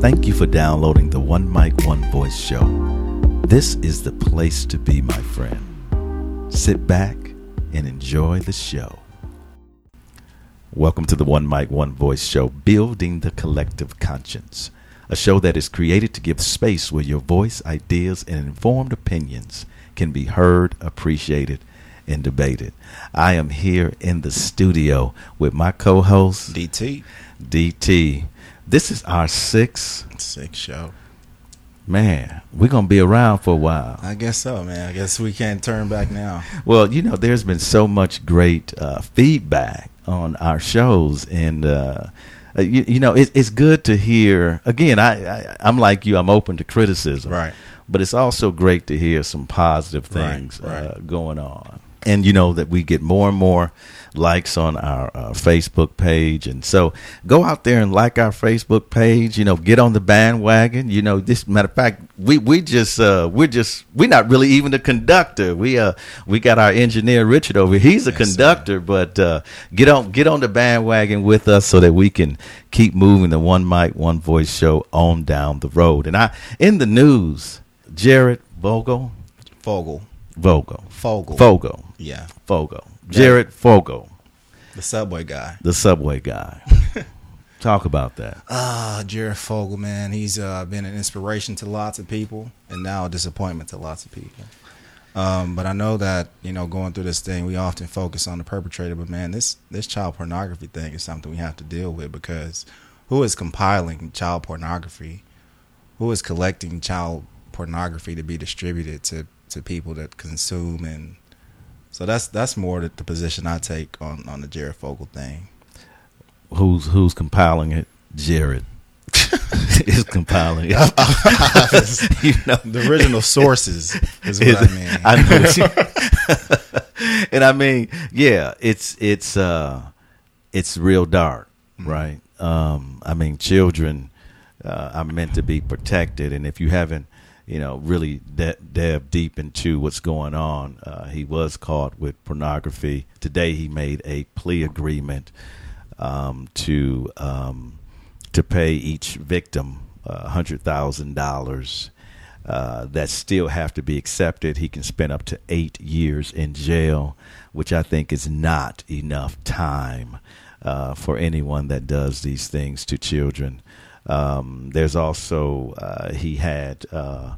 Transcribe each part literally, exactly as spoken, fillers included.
Thank you for downloading the One Mic, One Voice show. This is the place to be, my friend. Sit back and enjoy the show. Welcome to the One Mic, One Voice show, Building the Collective Conscience, a show that is created to give space where your voice, ideas, and informed opinions can be heard, appreciated, and debated. I am here in the studio with my co-host, D T. D T. This is our sixth Sixth show. Man, we're going to be around for a while. I guess so, man. I guess we can't turn back now. Well, you know, there's been so much great uh, feedback on our shows, and uh, you, you know, it, it's good to hear. Again, I, I, I'm like you. I'm open to criticism, Right. But it's also great to hear some positive things Right, right. Uh, going on, and you know that we get more and more likes on our uh, Facebook page, and so go out there and like our Facebook page. You know, get on the bandwagon. You know, this matter of fact, we we just uh, we're just we're not really even a conductor. We uh we got our engineer Richard over here. He's a Yes, conductor, but uh, get on get on the bandwagon with us so that we can keep moving the One Mic, One Voice show on down the road. And I in the news, Jared Vogel, Fogel. Vogel, Fogel. Fogel, Yeah. Fogel, Jared Fogel. The Subway guy. The Subway guy. Talk about that. Ah, Jared Fogel, man. He's uh, been an inspiration to lots of people and now a disappointment to lots of people. Um, but I know that, you know, going through this thing, we often focus on the perpetrator. But, man, this, this child pornography thing is something we have to deal with, because who is compiling child pornography? Who is collecting child pornography to be distributed to, to people that consume? And so that's that's more the, the position I take on, on the Jared Fogel thing. Who's who's compiling it? Jared is compiling it. You know, The original sources is what I mean. I know what you- and I mean, yeah, it's it's uh, it's real dark, right? Um, I mean, children uh, are meant to be protected, and if you haven't, you know, really de- delve deep into what's going on. Uh, he was caught with pornography. Today he made a plea agreement um, to um, to pay each victim uh, one hundred thousand dollars. Uh, that still have to be accepted. He can spend up to eight years in jail, which I think is not enough time uh, for anyone that does these things to children. Um, there's also, uh, he had uh,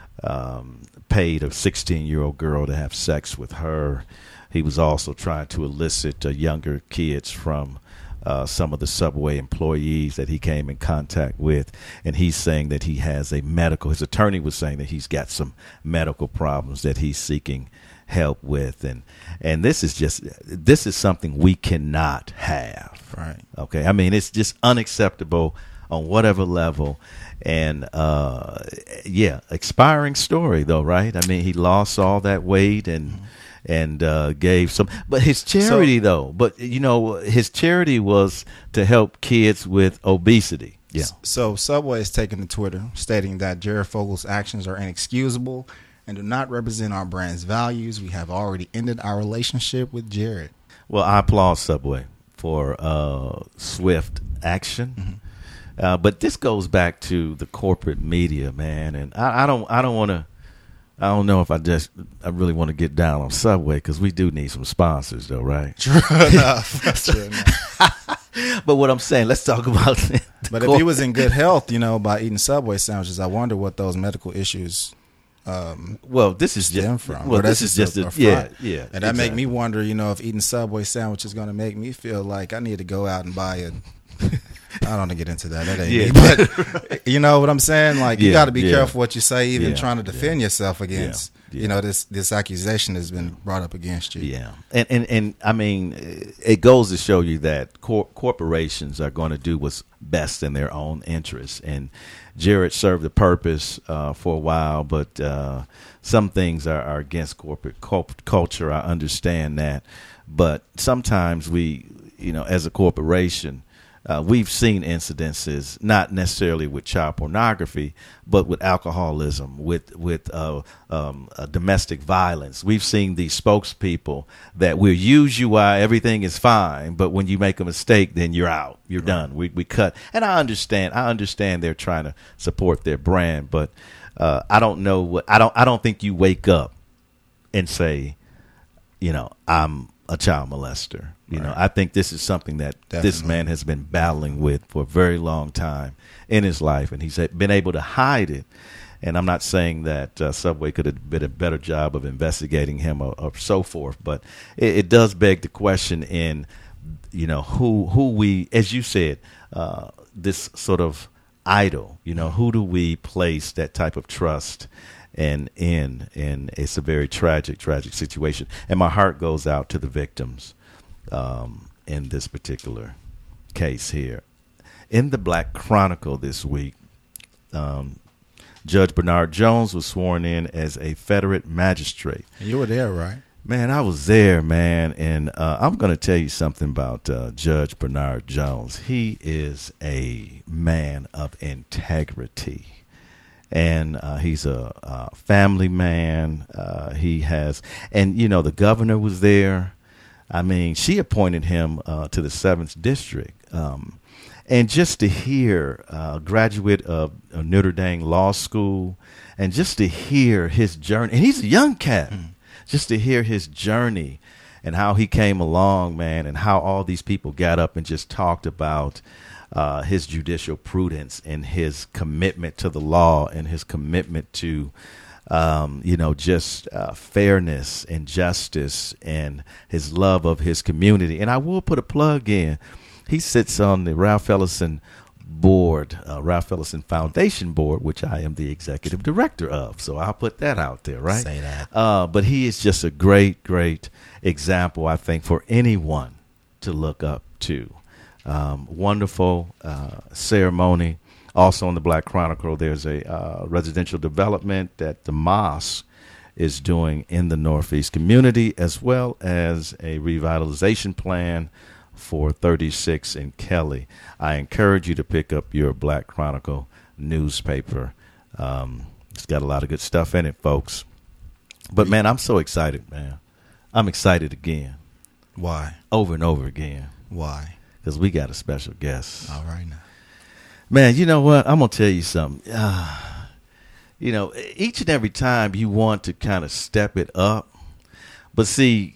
um, paid a sixteen-year-old girl to have sex with her. He was also trying to elicit uh, younger kids from uh, some of the Subway employees that he came in contact with. And he's saying that he has a medical, his attorney was saying that he's got some medical problems that he's seeking help with. And, and this is just, this is something we cannot have. Right. Okay. I mean, it's just unacceptable on whatever level. And uh yeah, expiring story though, right? I mean, he lost all that weight and mm-hmm. and uh gave some, but his charity so, though but you know, his charity was to help kids with obesity. Yeah. So Subway is taking to Twitter stating that Jared Fogel's actions are inexcusable and do not represent our brand's values. We have already ended our relationship with Jared. Well, I applaud Subway for uh swift action. Mm-hmm. Uh, but this goes back to the corporate media, man, and I, I don't, I don't want to, I don't know if I just, I really want to get down on Subway, because we do need some sponsors, though, right? True enough. True enough. But what I'm saying, let's talk about. But corporate. If he was in good health, you know, by eating Subway sandwiches, I wonder what those medical issues. Um, well, this is just from. Well, this is just a, a yeah, yeah, and that exactly. make me wonder, you know, if eating Subway sandwich is going to make me feel like I need to go out and buy a. I don't want to get into that. That ain't yeah. me. But you know what I'm saying? Like, you yeah, got to be yeah. careful what you say, even yeah, trying to defend yeah. yourself against, yeah, yeah. you know, this this accusation has been brought up against you. Yeah. And, and, and I mean, it goes to show you that cor- corporations are going to do what's best in their own interests. And Jared served a purpose uh, for a while, but uh, some things are, are against corporate cult- culture. I understand that. But sometimes we, you know, as a corporation, Uh, we've seen incidences, not necessarily with child pornography, but with alcoholism, with with uh, um, uh, domestic violence. We've seen these spokespeople that will use you while everything is fine, but when you make a mistake, then you're out, you're right. done. We we cut. And I understand. I understand they're trying to support their brand, but uh, I don't know what I don't. I don't think you wake up and say, you know, I'm a child molester. You right. know, I think this is something that Definitely. This man has been battling with for a very long time in his life, and he's been able to hide it. And I'm not saying that uh, Subway could have did a better job of investigating him or, or so forth, but it, it does beg the question in, you know, who who we, as you said, uh, this sort of idol, you know, who do we place that type of trust and in, and it's a very tragic, tragic situation. And my heart goes out to the victims um, in this particular case here. In the Black Chronicle this week, um, Judge Bernard Jones was sworn in as a federate magistrate. You were there, right? Man, I was there, man. And uh, I'm going to tell you something about uh, Judge Bernard Jones. He is a man of integrity. And uh, he's a, a family man. Uh, he has, and you know, the governor was there. I mean, she appointed him uh, to the seventh district. Um, and just to hear a graduate of uh, Notre Dame Law School, and just to hear his journey, and he's a young cat, mm. just to hear his journey and how he came along, man, and how all these people got up and just talked about Uh, his judicial prudence and his commitment to the law and his commitment to, um, you know, just uh, fairness and justice and his love of his community. And I will put a plug in. He sits on the Ralph Ellison board, uh, Ralph Ellison Foundation board, which I am the executive director of. So I'll put that out there, right? Say that. Uh, but he is just a great, great example, I think, for anyone to look up to. Um, wonderful uh, ceremony. Also in the Black Chronicle, there's a uh, residential development that the mosque is doing in the Northeast community, as well as a revitalization plan for thirty-six in Kelly. I encourage you to pick up your Black Chronicle newspaper. Um, it's got a lot of good stuff in it, folks. But, man, I'm so excited, man. I'm excited again. Why? Over and over again. Why? Because we got a special guest. All right now. Man, you know what? I'm going to tell you something. Uh, you know, each and every time you want to kind of step it up. But see,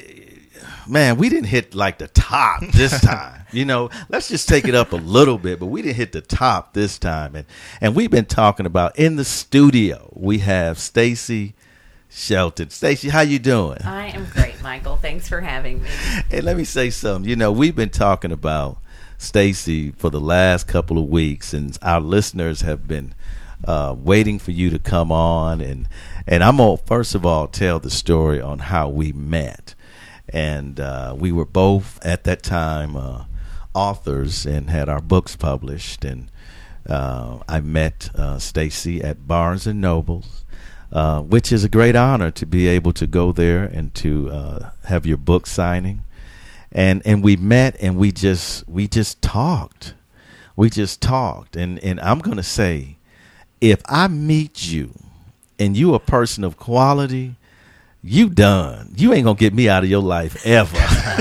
man, we didn't hit like the top this time. You know, let's just take it up a little bit. But we didn't hit the top this time. And, and we've been talking about in the studio, we have Stacy Shelton. Stacy, how you doing? I am great, Michael. Thanks for having me. Hey, let me say something. You know, we've been talking about Stacy for the last couple of weeks, and our listeners have been uh, waiting for you to come on. And and I'm gonna first of all tell the story on how we met. And uh, we were both at that time uh, authors and had our books published. And uh, I met uh, Stacy at Barnes and Nobles. Uh, which is a great honor to be able to go there and to uh, have your book signing, and and we met and we just we just talked, we just talked, and and I'm gonna say, if I meet you, and you a person of quality, you done. You ain't gonna get me out of your life ever.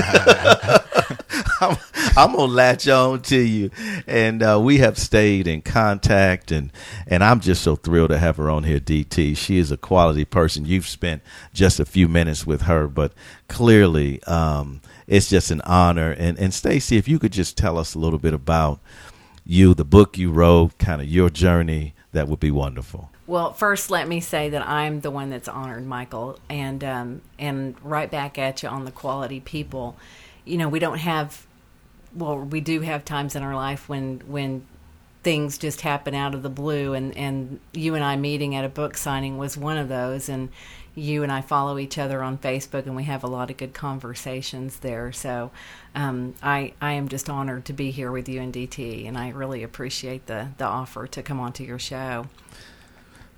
I'm, I'm gonna latch on to you, and uh, we have stayed in contact, and and I'm just so thrilled to have her on here, D T. She is a quality person. You've spent just a few minutes with her, but clearly um, it's just an honor. And and Stacy, if you could just tell us a little bit about you, the book you wrote, kind of your journey, that would be wonderful. Well, first, let me say that I'm the one that's honored, Michael, and um, and right back at you on the quality people. You know, we don't have, well, we do have times in our life when when things just happen out of the blue, and, and you and I meeting at a book signing was one of those, and you and I follow each other on Facebook, and we have a lot of good conversations there. So um, I I am just honored to be here with you and D T, and I really appreciate the, the offer to come onto your show.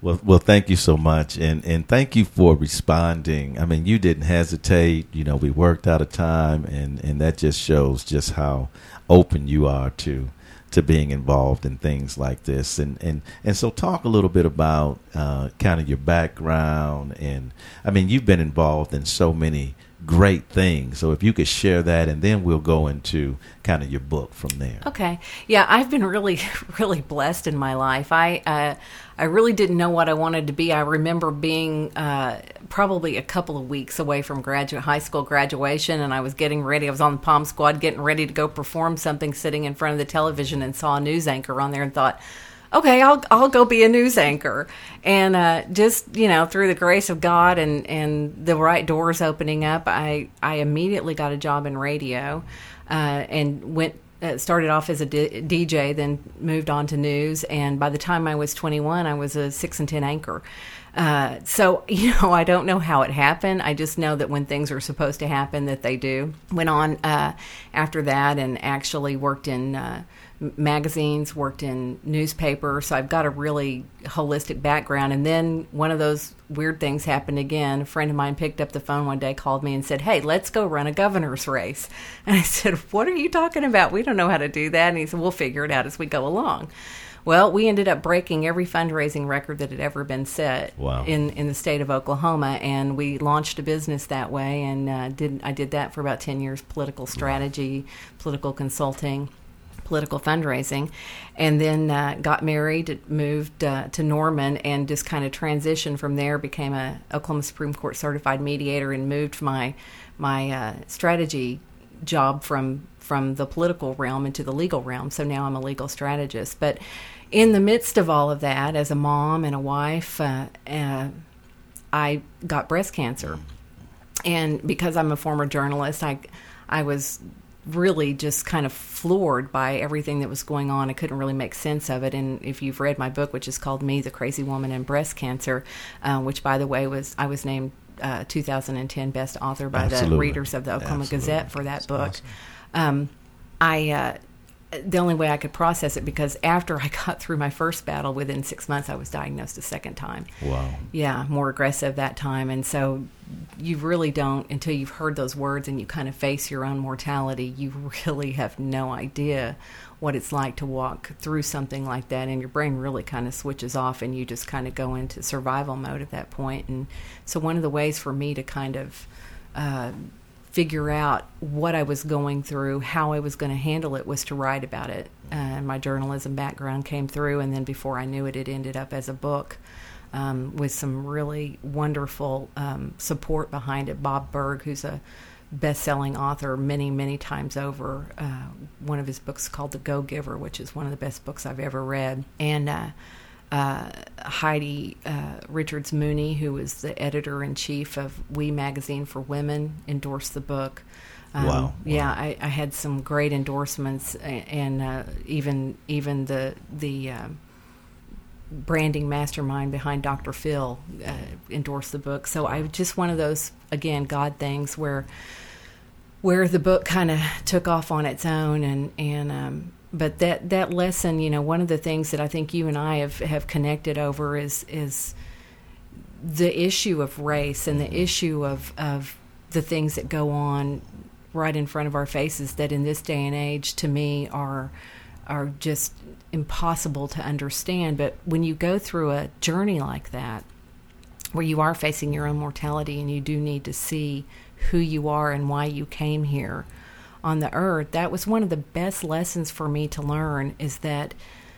Well, well, thank you so much, and and thank you for responding. I mean, you didn't hesitate. You know, we worked out a time, and, and that just shows just how open you are to to being involved in things like this. And and, and so, talk a little bit about uh, kind of your background. And I mean, you've been involved in so many great things. So if you could share that, and then we'll go into kind of your book from there. Okay. Yeah, I've been really, really blessed in my life. I uh, I really didn't know what I wanted to be. I remember being uh, probably a couple of weeks away from graduate high school graduation, and I was getting ready. I was on the Palm Squad getting ready to go perform something, sitting in front of the television, and saw a news anchor on there and thought, okay, I'll I'll go be a news anchor. And uh, just, you know, through the grace of God and, and the right doors opening up, I, I immediately got a job in radio uh, and went uh, started off as a D- DJ, then moved on to news. And by the time I was twenty-one, I was a six and ten anchor. Uh, so, you know, I don't know how it happened. I just know that when things are supposed to happen, that they do. Went on uh, after that and actually worked in uh, magazines, worked in newspapers. So I've got a really holistic background. And then one of those weird things happened again. A friend of mine picked up the phone one day, called me and said, hey, let's go run a governor's race. And I said, what are you talking about? We don't know how to do that. And he said, we'll figure it out as we go along. Well, we ended up breaking every fundraising record that had ever been set wow. in, in the state of Oklahoma, and we launched a business that way. And uh, did I did that for about ten years: political strategy, wow. political consulting, political fundraising, and then uh, got married, moved uh, to Norman, and just kind of transitioned from there. Became a Oklahoma Supreme Court certified mediator, and moved my my uh, strategy job from from the political realm into the legal realm. So now I'm a legal strategist. But in the midst of all of that, as a mom and a wife, uh, uh, I got breast cancer. And because I'm a former journalist, I, I was really just kind of floored by everything that was going on. I couldn't really make sense of it. And if you've read my book, which is called Me, the Crazy Woman and Breast Cancer, uh, which, by the way, was I was named uh, two thousand ten best author by Absolutely. the readers of the Oklahoma Absolutely. Gazette for that That's book. Awesome. Um, I uh, the only way I could process it, because after I got through my first battle, within six months I was diagnosed a second time. Wow. Yeah, more aggressive that time. And so you really don't, until you've heard those words and you kind of face your own mortality, you really have no idea what it's like to walk through something like that, and your brain really kind of switches off and you just kind of go into survival mode at that point. And so one of the ways for me to kind of uh, figure out what I was going through, how I was going to handle it, was to write about it. Uh, my journalism background came through, and then before I knew it, it ended up as a book um, with some really wonderful um, support behind it. Bob Berg, who's a best-selling author many, many times over. Uh, one of his books called The Go-Giver, which is one of the best books I've ever read. And uh, uh, Heidi uh, Richards Mooney, who was the editor-in-chief of We Magazine for Women, endorsed the book. Um, wow, wow. Yeah, I, I had some great endorsements, and uh, even even the the uh, branding mastermind behind Doctor Phil uh, endorsed the book. So I was just one of those, again, God things where where the book kind of took off on its own. And, and um, but that, that lesson, you know, one of the things that I think you and I have, have connected over is is the issue of race and the issue of, of the things that go on right in front of our faces that in this day and age, to me, are are just impossible to understand. But when you go through a journey like that, where you are facing your own mortality and you do need to see who you are and why you came here on the earth, that was one of the best lessons for me to learn, is that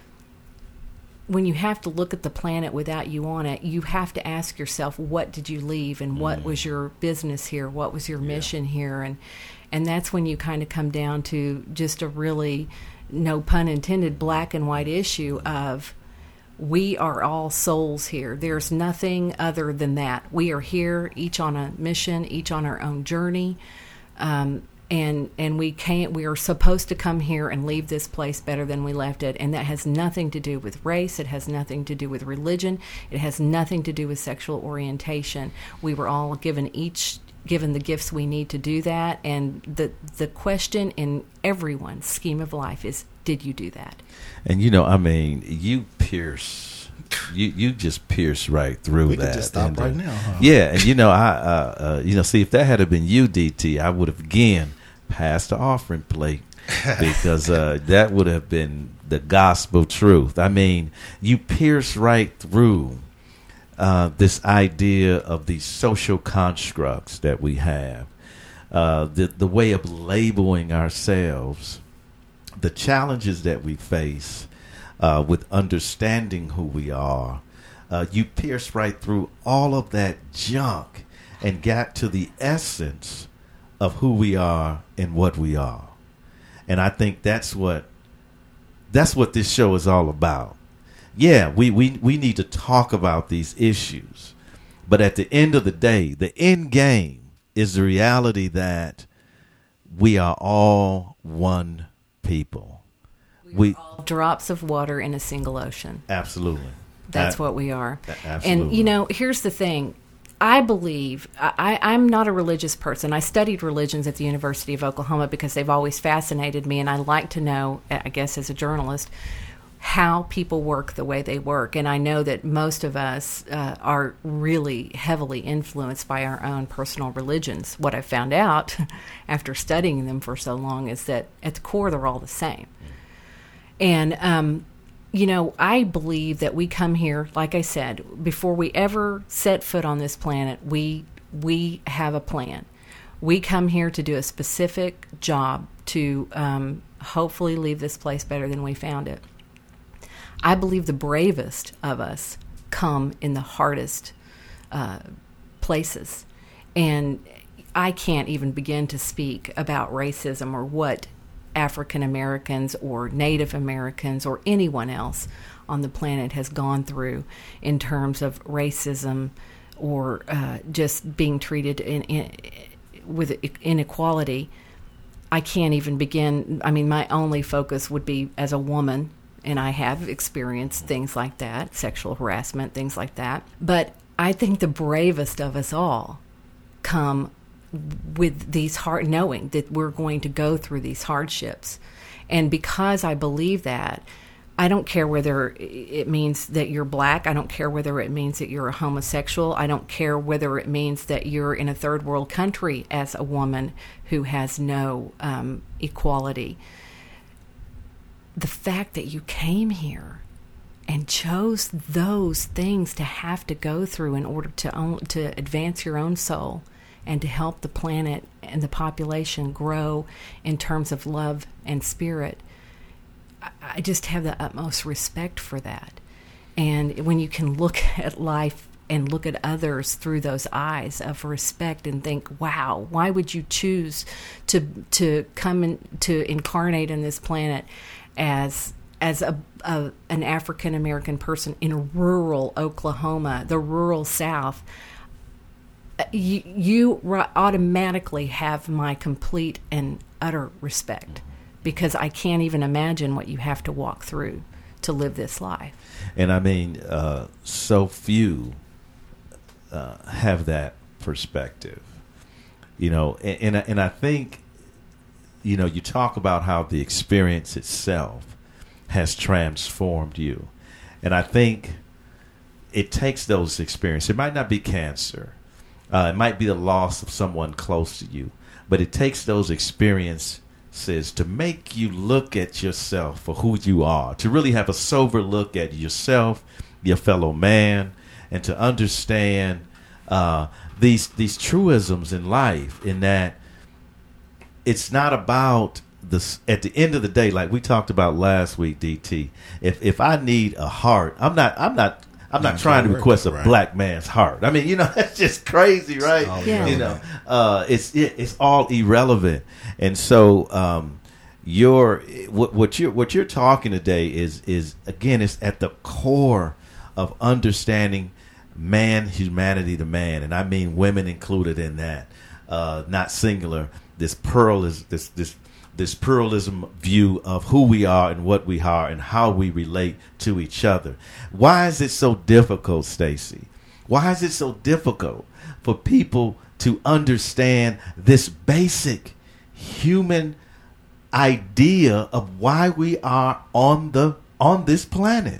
when you have to look at the planet without you on it, you have to ask yourself, what did you leave, and what mm. was your business here? What was your mission yeah. here? And and that's when you kind of come down to just a really, no pun intended, black and white issue of, we are all souls here. There's nothing other than that. We are here, each on a mission, each on our own journey, um, and and we can't. We are supposed to come here and leave this place better than we left it, and that has nothing to do with race. It has nothing to do with religion. It has nothing to do with sexual orientation. We were all given each given the gifts we need to do that, and the the question in everyone's scheme of life is, did you do that? And you know, I mean, you pierce You you just pierced right through We that. could just stop And, uh, right now, huh? Yeah, and you know, I uh, uh, you know, see if that had been you, D T, I would have again passed the offering plate because uh, that would have been the gospel truth. I mean, you pierce right through uh, this idea of these social constructs that we have, uh, the the way of labeling ourselves, the challenges that we face uh, with understanding who we are. Uh, you pierce right through all of that junk and got to the essence of who we are and what we are. And I think that's what that's what this show is all about. Yeah, we, we, we need to talk about these issues. But at the end of the day, the end game is the reality that we are all one people. We All drops of water in a single ocean. absolutely. That's Uh, what we are. absolutely. And, you know, here's the thing. I believe, I, I'm not a religious person. I studied religions at the University of Oklahoma because they've always fascinated me, and I like to know, I guess as a journalist, how people work the way they work. And I know that most of us uh, are really heavily influenced by our own personal religions. What I found out after studying them for so long is that at the core, they're all the same. And, um, you know, I believe that we come here, like I said, before we ever set foot on this planet, we we have a plan. We come here to do a specific job to um, hopefully leave this place better than we found it. I believe the bravest of us come in the hardest uh, places. And I can't even begin to speak about racism or what African Americans or Native Americans or anyone else on the planet has gone through in terms of racism or uh, just being treated in, in, with inequality. I can't even begin. I mean, my only focus would be as a woman, and I have experienced things like that, sexual harassment, things like that. But I think the bravest of us all come with these hard, knowing that we're going to go through these hardships. And because I believe that, I don't care whether it means that you're black. I don't care whether it means that you're a homosexual. I don't care whether it means that you're in a third world country as a woman who has no um, equality. The fact that you came here and chose those things to have to go through in order to own, to advance your own soul and to help the planet and the population grow in terms of love and spirit, I just have the utmost respect for that. And when you can look at life and look at others through those eyes of respect and think, wow, why would you choose to to come in, to incarnate in this planet as as a, a an African American person in rural Oklahoma, the rural South? You, you automatically have my complete and utter respect, because I can't even imagine what you have to walk through to live this life. And I mean, uh, so few uh, have that perspective, you know, and, and, and I think, you know, you talk about how the experience itself has transformed you. And I think it takes those experiences. It might not be cancer. Uh, it might be the loss of someone close to you, but it takes those experiences to make you look at yourself for who you are, to really have a sober look at yourself, your fellow man, and to understand uh, these these truisms in life. In that, it's not about this. At the end of the day, like we talked about last week, D T. If if I need a heart, I'm not. I'm not. I'm not trying to request a right. black man's heart. I mean, you know, that's just crazy, right? Yeah. You know, uh, it's it, it's all irrelevant. And so, um, your what, what you're what you're talking today is is again, it's at the core of understanding man, humanity to man, and I mean women included in that, uh, not singular. This pearl is this this. this pluralism view of who we are and what we are and how we relate to each other. Why is it so difficult, Stacy? Why is it so difficult for people to understand this basic human idea of why we are on the on this planet?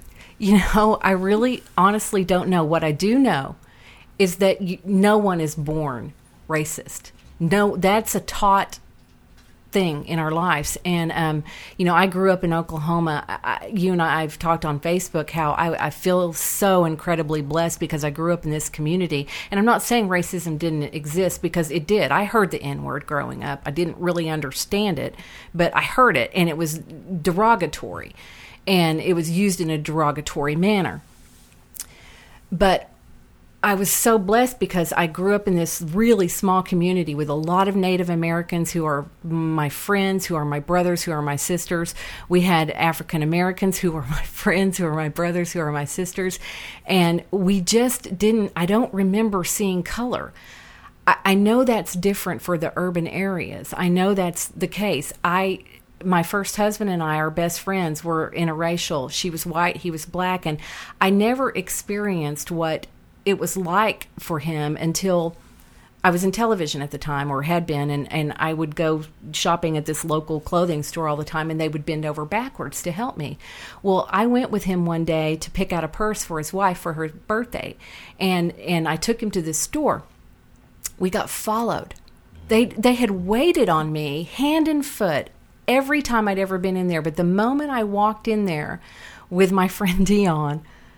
You know, I really honestly don't know. What I do know is that you, no one is born racist. No, that's a taught thing in our lives. And, um, you know, I grew up in Oklahoma. I, you and I, I've talked on Facebook how I, I feel so incredibly blessed because I grew up in this community. And I'm not saying racism didn't exist, because it did. I heard the N-word growing up. I didn't really understand it, but I heard it, and it was derogatory. And it was used in a derogatory manner. But I was so blessed because I grew up in this really small community with a lot of Native Americans who are my friends, who are my brothers, who are my sisters. We had African Americans who were my friends, who are my brothers, who are my sisters. And we just didn't, I don't remember seeing color. I, I know that's different for the urban areas. I know that's the case. I... My first husband and I, our best friends, were interracial. She was white, he was black, and I never experienced what it was like for him until I was in television at the time, or had been, and, and I would go shopping at this local clothing store all the time, and they would bend over backwards to help me. Well, I went with him one day to pick out a purse for his wife for her birthday, and, and I took him to this store. We got followed. They they had waited on me hand and foot every time I'd ever been in there. But the moment I walked in there with my friend Dion,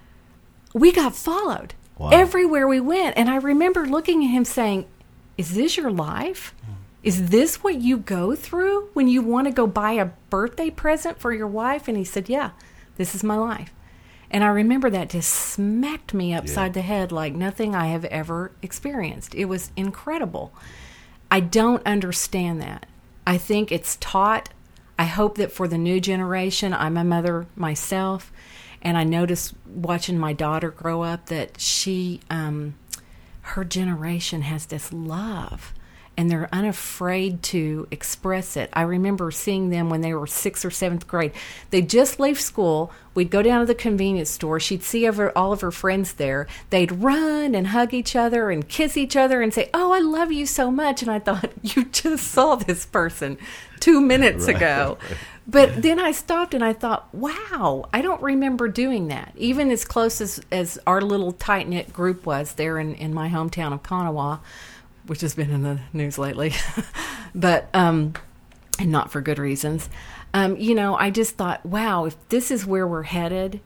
we got followed. Wow. Everywhere we went. And I remember looking at him saying, is this your life? Is this what you go through when you want to go buy a birthday present for your wife? And he said, yeah, this is my life. And I remember that just smacked me upside yeah. the head like nothing I have ever experienced. It was incredible. I don't understand that. I think it's taught. I hope that for the new generation, I'm a mother myself, and I notice watching my daughter grow up that she, um, her generation has this love, and they're unafraid to express it. I remember seeing them when they were sixth or seventh grade. They'd just leave school. We'd go down to the convenience store. She'd see over all of her friends there. They'd run and hug each other and kiss each other and say, oh, I love you so much. And I thought, you just saw this person two minutes right, ago. Right. But then I stopped and I thought, wow, I don't remember doing that. Even as close as, as our little tight-knit group was there in, in my hometown of Kanawha, which has been in the news lately, but um, and not for good reasons. Um, you know, I just thought, wow, if this is where we're headed,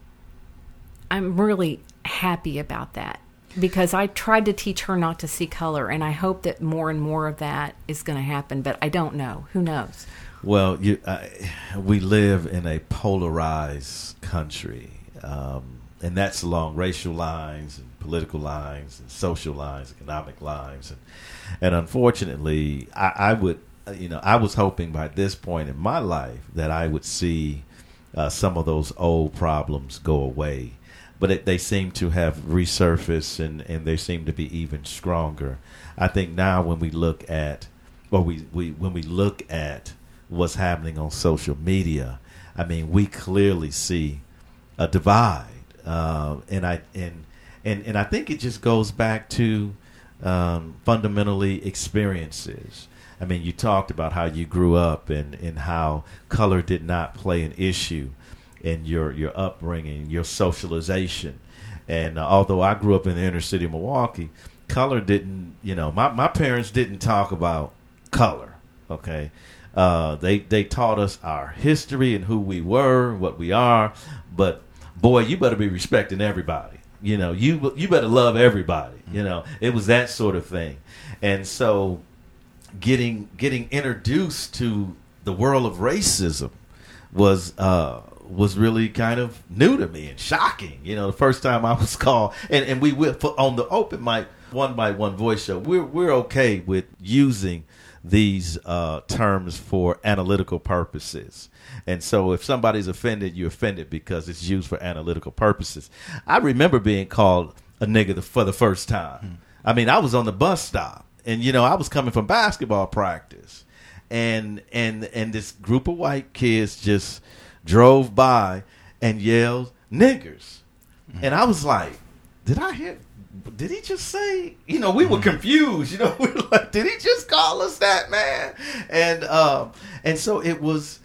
I'm really happy about that, because I tried to teach her not to see color, and I hope that more and more of that is going to happen, but I don't know. Who knows? Well, you, uh, we live in a polarized country, um, and that's along racial lines and political lines and social lines, economic lines, and and unfortunately, I, I would, you know, I was hoping by this point in my life that I would see uh, some of those old problems go away, but it, they seem to have resurfaced, and, and they seem to be even stronger. I think now when we look at, or we, we when we look at what's happening on social media, I mean, we clearly see a divide, uh, and I and. And and I think it just goes back to um, fundamentally experiences. I mean, you talked about how you grew up and, and how color did not play an issue in your, your upbringing, your socialization. And uh, although I grew up in the inner city of Milwaukee, color didn't, you know, my, my parents didn't talk about color, okay? Uh, they, they taught us our history and who we were, what we are. But, boy, you better be respecting everybody. You know, you you better love everybody. You know, it was that sort of thing. And so getting getting introduced to the world of racism was uh, was really kind of new to me and shocking. You know, the first time I was called, and, and we will, on the open mic, one by one voice show, we're, we're okay with using these uh, terms for analytical purposes. And so if somebody's offended, you're offended because it's used for analytical purposes. I remember being called a nigga for the first time. Hmm. I mean, I was on the bus stop, and, you know, I was coming from basketball practice, and and and this group of white kids just drove by and yelled, niggers. Hmm. And I was like, did I hear, did he just say, you know, we were confused, you know, we were like, did he just call us that, man? And, um, and so it was,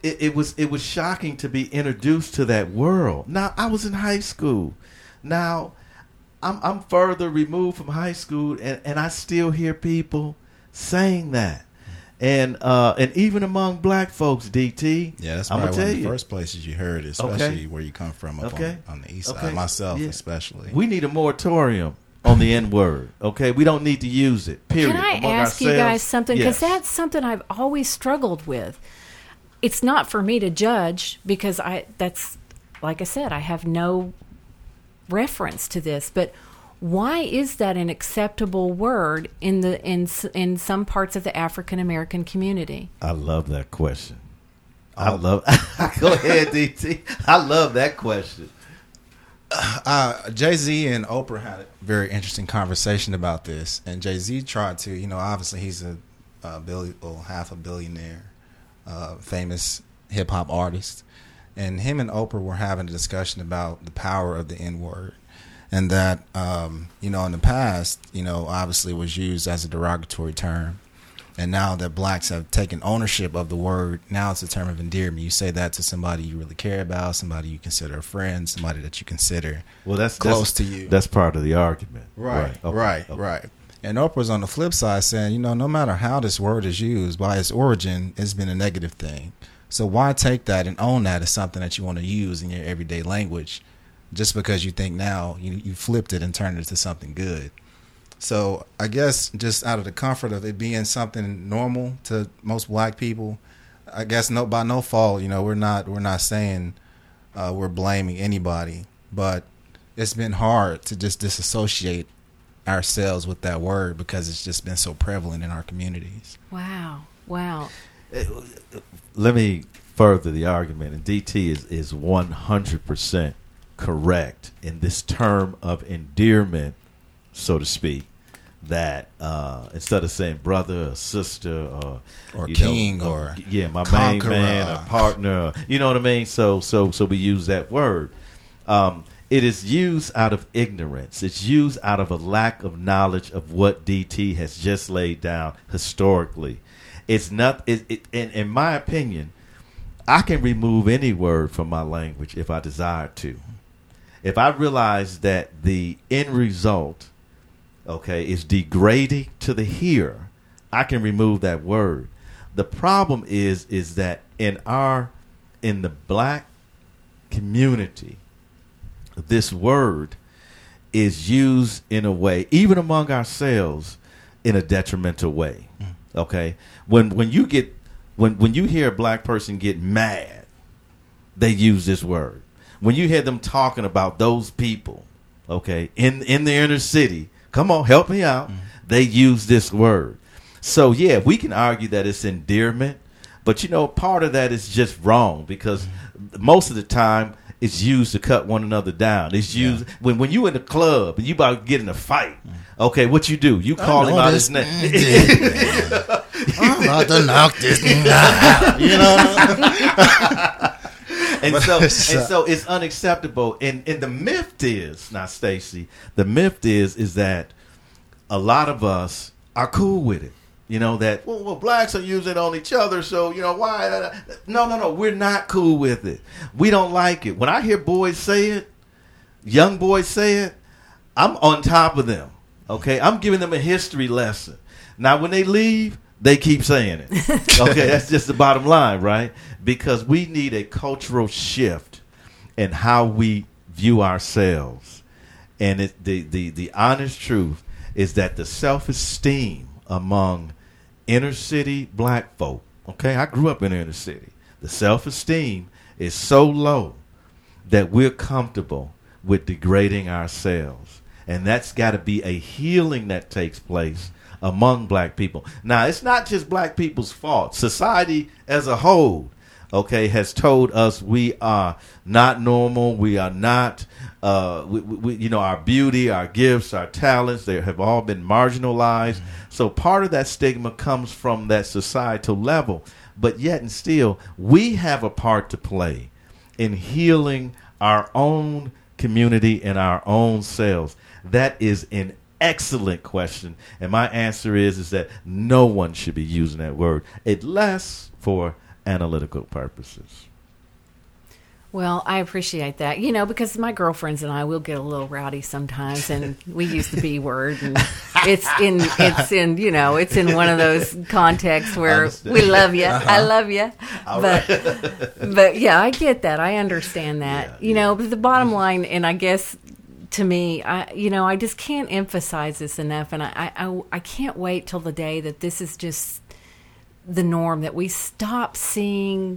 it, it was it was shocking to be introduced to that world. Now I was in high school. Now I'm I'm further removed from high school, and, and I still hear people saying that. And uh, and even among black folks, D T. Yeah, that's I'm probably gonna one tell of the you. first places you heard it, especially Okay. where you come from up Okay. on, on the east Okay. side. Myself, Yeah. especially. We need a moratorium on the N word. Okay, we don't need to use it. Period. Can I Among ask you ourselves, guys something? Because yes. that's something I've always struggled with. It's not for me to judge because I that's like I said, I have no reference to this. But why is that an acceptable word in the in s- in some parts of the African American community? I love that question. I love. Go ahead, D T. I love that question. Uh, Jay-Z and Oprah had a very interesting conversation about this, and Jay-Z tried to, you know, obviously he's a, a billion, well, half a billionaire, uh, famous hip hop artist, and him and Oprah were having a discussion about the power of the N-word, and that, um, you know, in the past, you know, obviously was used as a derogatory term. And now that blacks have taken ownership of the word, now it's a term of endearment. You say that to somebody you really care about, somebody you consider a friend, somebody that you consider Well, that's close that's, to you. That's part of the argument. Right, Okay, right, okay. right. And Oprah's on the flip side saying, you know, no matter how this word is used, by its origin, it's been a negative thing. So why take that and own that as something that you want to use in your everyday language just because you think now you, you flipped it and turned it to something good? So I guess just out of the comfort of it being something normal to most black people, I guess no by no fault, you know, we're not we're not saying uh, we're blaming anybody, but it's been hard to just disassociate ourselves with that word because it's just been so prevalent in our communities. Wow, wow. Let me further the argument, and D T is is one hundred percent correct in this term of endearment, so to speak. That uh, instead of saying brother or sister or Or you king know, or yeah, my conqueror. main man, a partner, you know what I mean. So so so we use that word. Um, it is used out of ignorance. It's used out of a lack of knowledge of what D T has just laid down historically. It's not. It, it, in, in my opinion, I can remove any word from my language if I desire to. If I realize that the end result, okay, is degrading to the hearer, I can remove that word. The problem is, is that in our, in the black community, this word is used in a way, even among ourselves, in a detrimental way. Okay, when when you get when when you hear a black person get mad, they use this word. When you hear them talking about those people, okay, in in the inner city, come on, help me out. Mm-hmm. They use this word. So yeah, we can argue that it's endearment, but you know, part of that is just wrong because mm-hmm. most of the time it's used to cut one another down. It's used yeah. when when you in the club and you about to get in a fight. Mm-hmm. Okay, what you do? You call him out his name. I'm about to knock this thing out. You know. And so, and so it's unacceptable. And and the myth is, now Stacey, the myth is is that a lot of us are cool with it. You know, that, well, well, blacks are using it on each other, so, you know, why? No, no, no, we're not cool with it. We don't like it. When I hear boys say it, young boys say it, I'm on top of them, okay? I'm giving them a history lesson. Now, when they leave, they keep saying it. Okay, that's just the bottom line, right? Because we need a cultural shift in how we view ourselves. And it, the, the, the honest truth is that the self-esteem among inner city black folk, okay, I grew up in the inner city. The self-esteem is so low that we're comfortable with degrading ourselves. And that's got to be a healing that takes place among black people. Now, it's not just black people's fault. Society as a whole, okay, has told us we are not normal. We are not, uh, we, we, you know, our beauty, our gifts, our talents, they have all been marginalized. Mm-hmm. So part of that stigma comes from that societal level. But yet and still, we have a part to play in healing our own community and our own selves. That is an excellent question. And my answer is, is that no one should be using that word unless for analytical purposes. Well, I appreciate that, you know, because my girlfriends and I will get a little rowdy sometimes, and we use the B word, and it's in, it's in, you know, it's in one of those contexts where we love you, uh-huh. I love you, but, right. but yeah, I get that, I understand that, yeah, you yeah. know. But the bottom line, and I guess to me, I, you know, I just can't emphasize this enough, and I, I, I can't wait till the day that this is just the norm, that we stop seeing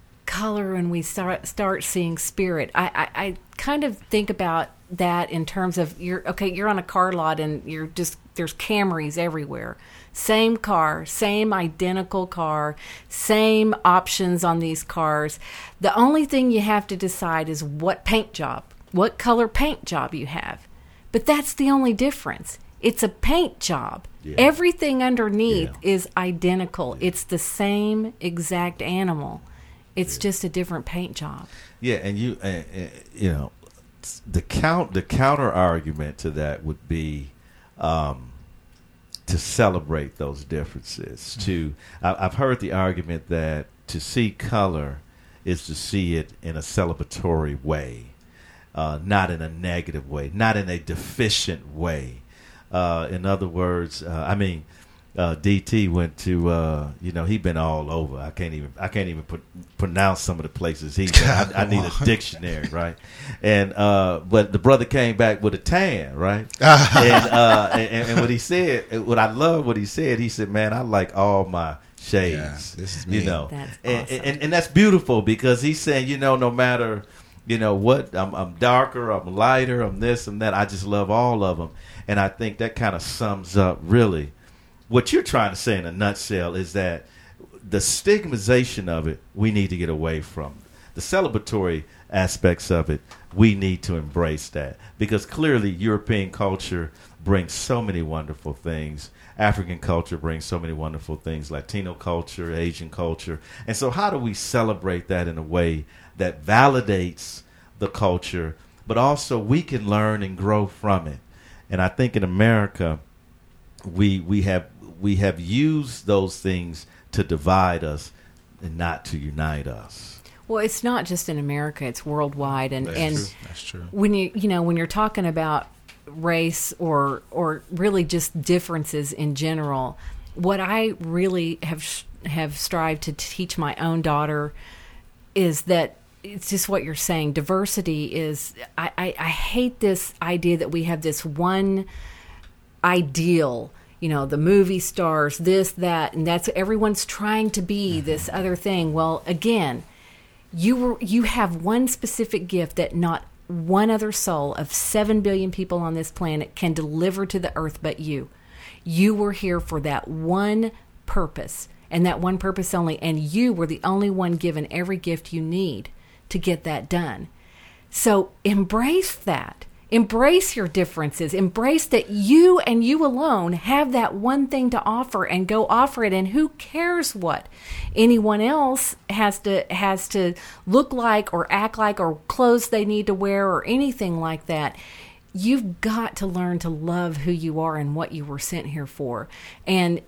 color and we start start seeing spirit. I, I, I kind of think about that in terms of you're okay. You're on a car lot and you're just there's Camrys everywhere. Same car, same identical car, same options on these cars. The only thing you have to decide is what paint job, what color paint job you have. But that's the only difference. It's a paint job. Yeah. Everything underneath yeah. is identical. Yeah. It's the same exact animal. It's yeah. just a different paint job. Yeah, and you, uh, uh, you know, the count, the counter argument to that would be um, to celebrate those differences. Mm-hmm. To, I, I've heard the argument that to see color is to see it in a celebratory way, uh, not in a negative way, not in a deficient way. Uh, in other words, uh, I mean. Uh, D T went to, uh, you know, he been all over. I can't even, I can't even put, pronounce some of the places he's been. I, I need a dictionary, right? And uh, but the brother came back with a tan, right? and, uh, and and what he said, what I love, what he said, he said, "Man, I like all my shades." Yeah, this is me. You know, that's awesome. and, and and that's beautiful because he's saying, you know, no matter, you know what, I'm, I'm darker, I'm lighter, I'm this and that. I just love all of them, and I think that kind of sums up really. What you're trying to say in a nutshell is that the stigmatization of it, we need to get away from. The celebratory aspects of it, we need to embrace that. Because clearly European culture brings so many wonderful things. African culture brings so many wonderful things. Latino culture, Asian culture. And so how do we celebrate that in a way that validates the culture, but also we can learn and grow from it? And I think in America, we we have we have used those things to divide us and not to unite us. Well, it's not just in America; it's worldwide. And That's and true. That's true. when you you know when you're talking about race or or really just differences in general, what I really have have strived to teach my own daughter is that it's just what you're saying. Diversity is. I, I, I hate this idea that we have this one ideal. You know, the movie stars, this, that, and that's everyone's trying to be this other thing. Well, again, you were you have one specific gift that not one other soul of seven billion people on this planet can deliver to the earth but you. You were here for that one purpose, and that one purpose only, and you were the only one given every gift you need to get that done. So embrace that. Embrace your differences. Embrace that you and you alone have that one thing to offer, and go offer it. And who cares what anyone else has to has to look like or act like or clothes they need to wear or anything like that. You've got to learn to love who you are and what you were sent here for. And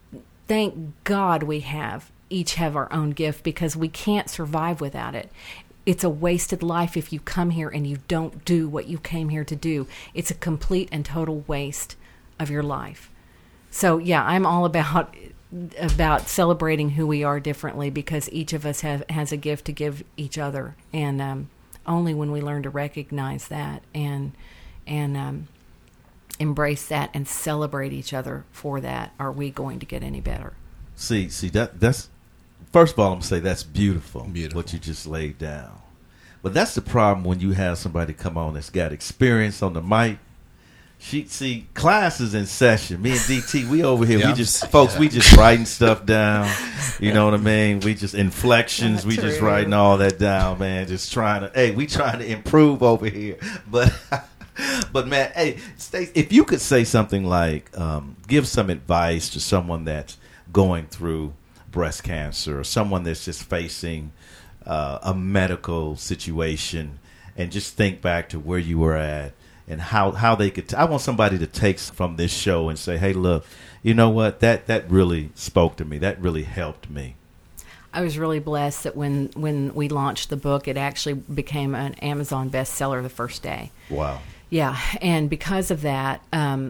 thank God we have each have our own gift, because we can't survive without it. It's a wasted life if you come here and you don't do what you came here to do. It's a complete and total waste of your life. So, yeah, I'm all about about celebrating who we are differently, because each of us have, has a gift to give each other. And um, only when we learn to recognize that and and um, embrace that and celebrate each other for that are we going to get any better. See, see that that's... First of all, I'm going to say that's beautiful, beautiful, what you just laid down. But that's the problem when you have somebody come on that's got experience on the mic. She, see, class is in session. Me and D T, we over here, yeah, we just, folks, yeah. we just writing stuff down. You know what I mean? We just, inflections, Not we true. just writing all that down, man. Just trying to, hey, we trying to improve over here. But, but man, hey, Stacey, if you could say something like, um, give some advice to someone that's going through breast cancer, or someone that's just facing uh, a medical situation, and just think back to where you were at and how, how they could, t- I want somebody to take from this show and say, hey, look, you know what, that, that really spoke to me. That really helped me. I was really blessed that when, when we launched the book, it actually became an Amazon bestseller the first day. Wow. Yeah, and because of that, um,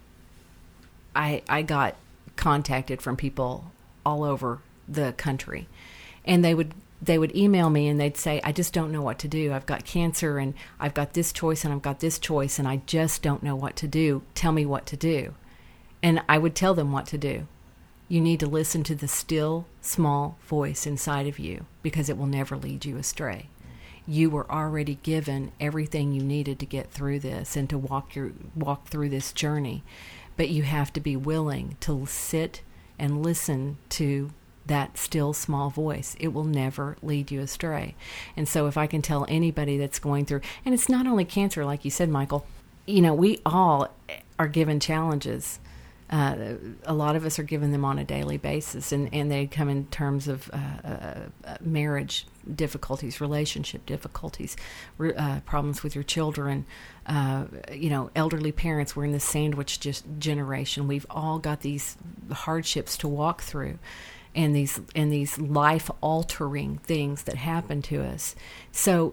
I I got contacted from people all over the country, and they would they would email me and they'd say, I just don't know what to do. I've got cancer and I've got this choice and I've got this choice and I just don't know what to do. Tell me what to do. And I would tell them what to do. You need to listen to the still, small voice inside of you because it will never lead you astray. You were already given everything you needed to get through this and to walk your walk through this journey. But you have to be willing to sit and listen to that still small voice. It will never lead you astray. And so if I can tell anybody that's going through, and it's not only cancer, like you said, Michael, you know, we all are given challenges. Uh, a lot of us are given them on a daily basis, and, and they come in terms of uh, uh, marriage difficulties, relationship difficulties, uh, problems with your children, uh, you know, elderly parents. We're in the sandwich just generation. We've all got these hardships to walk through. And these and these life-altering things that happen to us. So,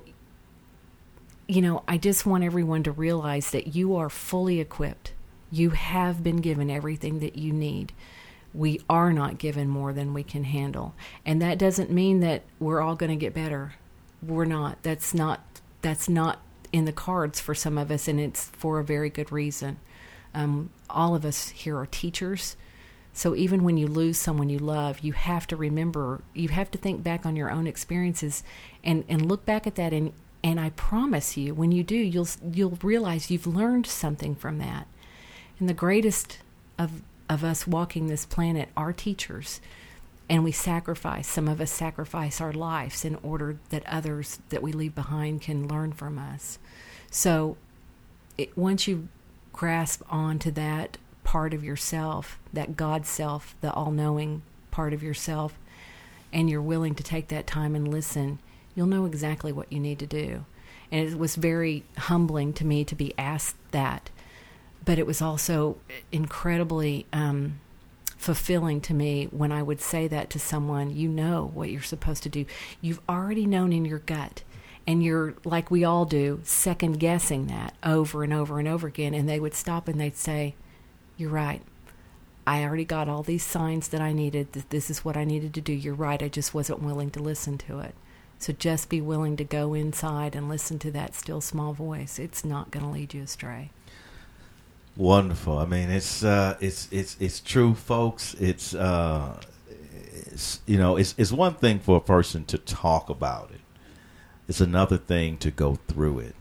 you know, I just want everyone to realize that you are fully equipped. You have been given everything that you need. We are not given more than we can handle. And that doesn't mean that we're all going to get better. We're not. That's not that's not in the cards for some of us, and it's for a very good reason. Um, all of us here are teachers. So even when you lose someone you love, you have to remember, you have to think back on your own experiences and, and look back at that. And, and I promise you, when you do, you'll you'll realize you've learned something from that. And the greatest of of us walking this planet are teachers. And we sacrifice, some of us sacrifice our lives in order that others that we leave behind can learn from us. So it, once you grasp onto that part of yourself, that God self, the all-knowing part of yourself, and you're willing to take that time and listen, you'll know exactly what you need to do. And it was very humbling to me to be asked that, but it was also incredibly um, fulfilling to me when I would say that to someone. You know what you're supposed to do. You've already known in your gut, and you're, like we all do, second-guessing that over and over and over again, and they would stop and they'd say, you're right. I already got all these signs that I needed, that this is what I needed to do. You're right. I just wasn't willing to listen to it. So just be willing to go inside and listen to that still small voice. It's not going to lead you astray. Wonderful. I mean, it's uh, it's it's it's true, folks. It's uh, it's, you know, it's it's one thing for a person to talk about it. It's another thing to go through it.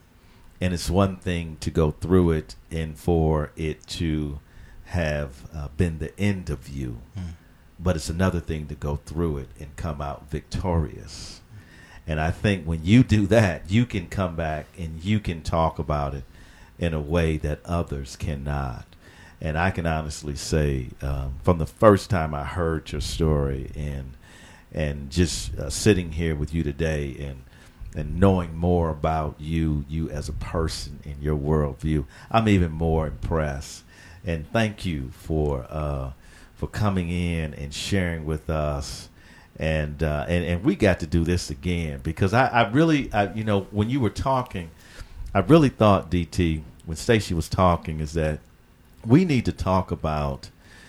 And it's one thing to go through it and for it to have uh, been the end of you. Mm. But it's another thing to go through it and come out victorious. Mm. And I think when you do that, you can come back and you can talk about it in a way that others cannot. And I can honestly say, um, from the first time I heard your story and and just uh, sitting here with you today and and knowing more about you, you as a person and your worldview, I'm even more impressed. And thank you for uh, for coming in and sharing with us. And uh, and and we got to do this again because I, I really, I, you know, when you were talking, I really thought, D T, when Stacey was talking, is that we need to talk about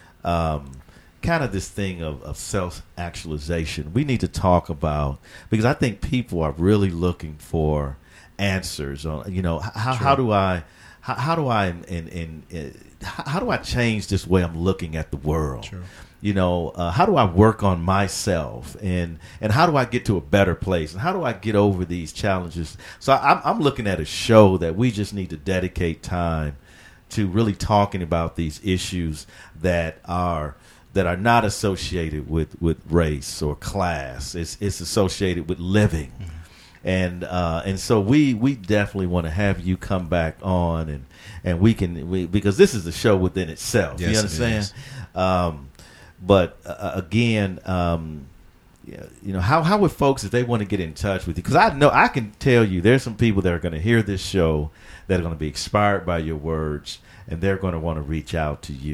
um, kind of this thing of, of self-actualization. We need to talk about, because I think people are really looking for answers on, you know, how, how do I, how, how do I, and, and, and how do I change this way I'm looking at the world? True. You know, uh, how do I work on myself, and and how do I get to a better place, and how do I get over these challenges? So I'm, I'm looking at a show that we just need to dedicate time to really talking about these issues that are that are not associated with, with race or class. It's it's associated with living. Mm-hmm. And uh, and so we we definitely want to have you come back on, and, and we can we, because this is a show within itself. Yes, you understand? It um, but uh, again, um, you know, how how would folks, if they want to get in touch with you? Because I know I can tell you there's some people that are going to hear this show that are going to be inspired by your words, and they're going to want to reach out to you.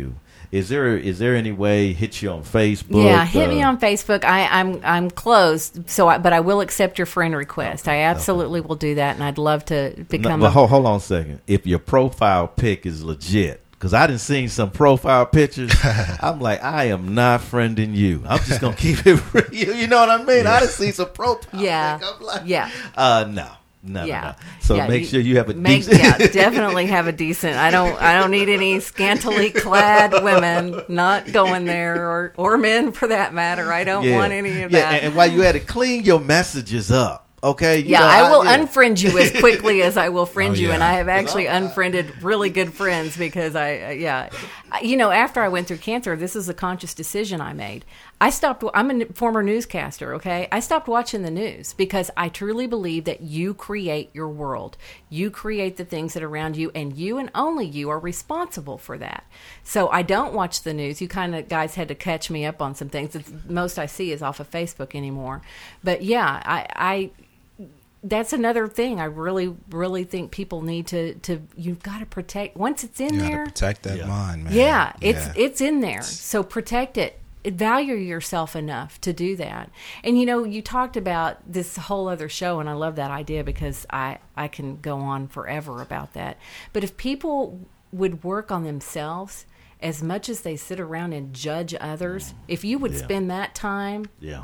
Is there is there any way hit you on Facebook? Yeah, hit uh, me on Facebook. I, I'm I'm closed, so I, but I will accept your friend request. I absolutely okay. will do that, and I'd love to become. No, a, hold, hold on a second. If your profile pic is legit, because I didn't see some profile pictures, I'm like, I am not friending you. I'm just gonna keep it real. You, you know what I mean? Yeah. I didn't see some profile. Yeah, pic. I'm like, yeah. Uh, no. No, yeah. no, no. So yeah, make you, sure you have a make, decent. Yeah, definitely have a decent. I don't. I don't need any scantily clad women. Not going there, or or men for that matter. I don't yeah. want any of yeah, that. And, and while you at it, clean your messages up. Okay. You yeah, know, I will I, yeah. unfriend you as quickly as I will friend oh, you, yeah. and I have actually unfriended really good friends because I, uh, yeah, you know, after I went through cancer, this is a conscious decision I made. I stopped. I'm a former newscaster. Okay, I stopped watching the news because I truly believe that you create your world. You create the things that are around you, and you and only you are responsible for that. So I don't watch the news. You kind of guys had to catch me up on some things. It's, most I see is off of Facebook anymore. But yeah, I. I that's another thing. I really, really think people need to, to you've got to protect once it's in you there. Gotta protect that yeah. mind, man. Yeah, it's yeah. it's in there. So protect it. Value yourself enough to do that. And you know, you talked about this whole other show, and I love that idea because I I can go on forever about that. But if people would work on themselves as much as they sit around and judge others, if you would yeah. spend that time, yeah.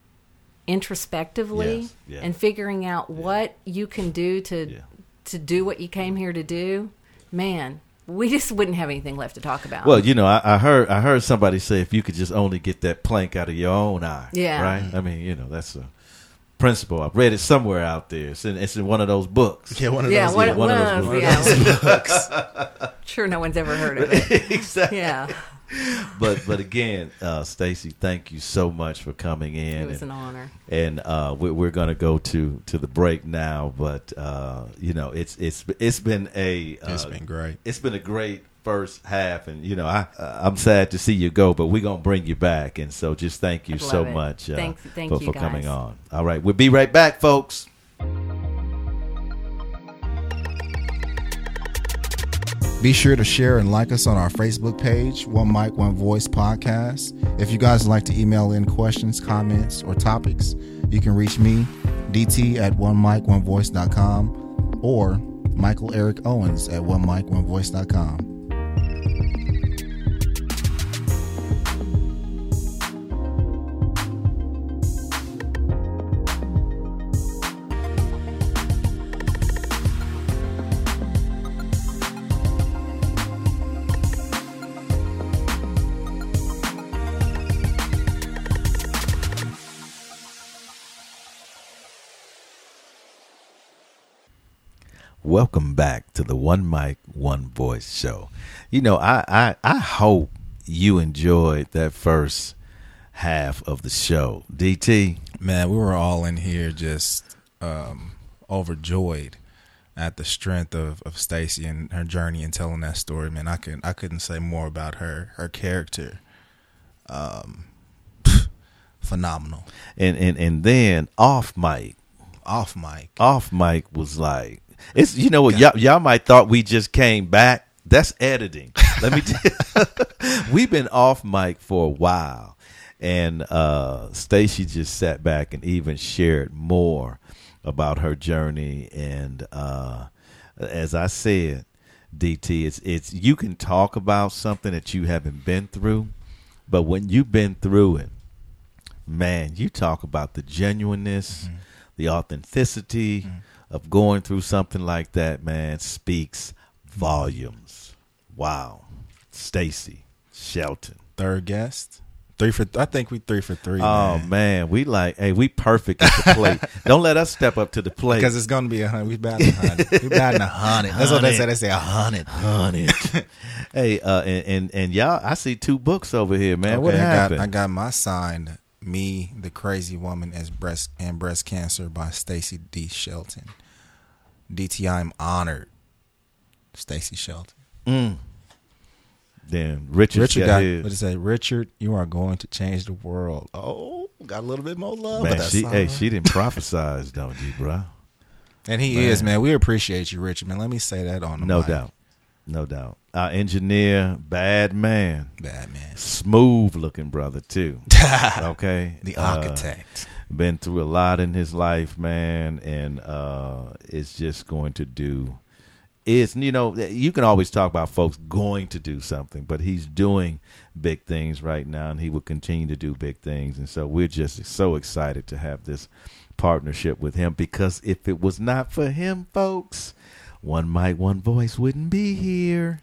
introspectively yes, yeah. and figuring out yeah. what you can do to yeah. to do what you came here to do, man, we just wouldn't have anything left to talk about. Well, you know, I, I heard I heard somebody say if you could just only get that plank out of your own eye, yeah, right? I mean, you know, that's a principle. I've read it somewhere out there. It's in, it's in one of those books. Yeah, one of yeah, those. one, yeah, one, one of those, yeah, books. Sure, no one's ever heard of it. Exactly. Yeah. But but again, uh, Stacy, thank you so much for coming in. It was and, an honor. And uh, we, we're going to go to, to the break now. But uh, you know, it's it's it's been a uh, it's been great. It's been a great first half, and you know, I I'm sad to see you go, but we're gonna bring you back. And so, just thank you I'd so love it. much uh, Thanks, thank for, you for guys. coming on. All right, we'll be right back, folks. Be sure to share and like us on our Facebook page, One Mic, One Voice Podcast. If you guys would like to email in questions, comments, or topics, you can reach me, D T at one mic one voice dot com, or Michael Eric Owens at one mic one voice dot com. Welcome back to the One Mic, One Voice show. You know, I, I, I hope you enjoyed that first half of the show. D T? Man, we were all in here just um, overjoyed at the strength of, of Stacy and her journey and telling that story. Man, I couldn't I couldn't say more about her her character. Um, phenomenal. And, and and then off mic, off mic, off mic was like, it's, you know what, y'all, y'all might thought we just came back. That's editing. Let me tell you, we've been off mic for a while, and uh, Stacy just sat back and even shared more about her journey. And uh, as I said, D T, it's it's you can talk about something that you haven't been through, but when you've been through it, man, you talk about the genuineness, mm-hmm. the authenticity. Mm-hmm. of going through something like that, man, speaks volumes. Wow. Stacy Shelton. Third guest. Three for th- I think we three for three. Oh, man. man. We like, hey, we perfect at the plate. Don't let us step up to the plate. Because it's going to be a hundred. We batting a hundred. We batting a hundred. That's what they say. They say a hundred. Hundred. Hey, uh, and, and, and y'all, I see two books over here, man. Okay, what happened? I got, I got my signed, Me, the Crazy Woman as breast and Breast Cancer by Stacy D. Shelton. D T, I'm honored. Stacy Shelton. Mm. Then Richard, Richard got, got his. what did it say? Richard, you are going to change the world. Oh, got a little bit more love. Man, for that she, song. hey, she didn't prophesize, don't you, bro? And he man. is, man. We appreciate you, Richard, man. Let me say that on the No mic. doubt. No doubt. Our engineer, bad man. Bad man. Smooth looking brother, too. Okay? The Uh, architect. been through a lot in his life, man, and uh, it's just going to do. It's, you know, you can always talk about folks going to do something, but he's doing big things right now, and he will continue to do big things. And so we're just so excited to have this partnership with him, because if it was not for him, folks, One Mic, One Voice wouldn't be here.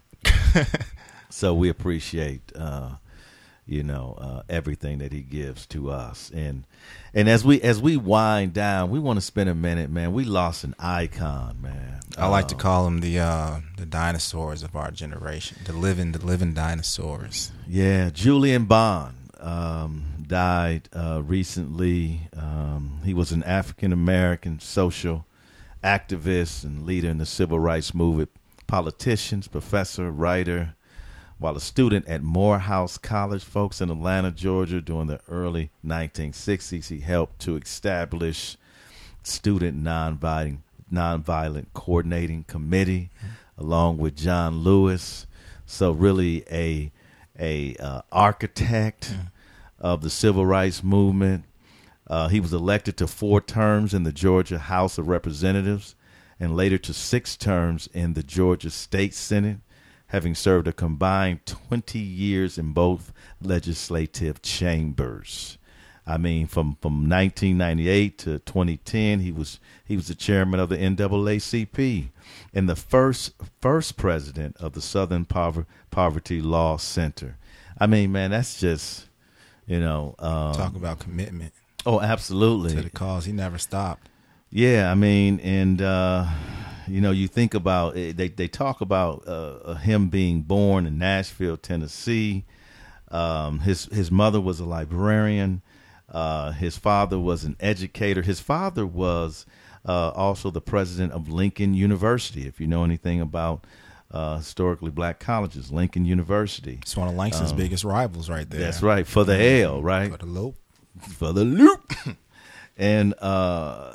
So we appreciate, uh, you know, uh, everything that he gives to us. And and as we as we wind down, we want to spend a minute, man. We lost an icon, man. I like to Uh, call them the uh, the dinosaurs of our generation, the living the living dinosaurs. Yeah, Julian Bond um, died uh, recently. Um, he was an African American social activist and leader in the civil rights movement, politician, professor, writer. While a student at Morehouse College, folks, in Atlanta, Georgia, during the early nineteen sixties, he helped to establish Student Nonviolent, Nonviolent Coordinating Committee, mm-hmm. along with John Lewis. So really a a uh, architect mm-hmm. of the civil rights movement. Uh, he was elected to four terms in the Georgia House of Representatives and later to six terms in the Georgia State Senate, having served a combined twenty years in both legislative chambers. I mean, from, from nineteen ninety-eight to twenty ten, he was he was the chairman of the N double A C P and the first first president of the Southern Pover- Poverty Law Center. I mean, man, that's just, you know. Um, Talk about commitment. Oh, absolutely. To the cause. He never stopped. Yeah, I mean, and, uh, you know, you think about it, they, they talk about uh, him being born in Nashville, Tennessee. Um, his his mother was a librarian. Uh, his father was an educator. His father was uh, also the president of Lincoln University, if you know anything about uh, historically black colleges, Lincoln University. It's one of Langston's um, biggest rivals right there. That's right, for the L, right? For the loop. For the loop. And uh,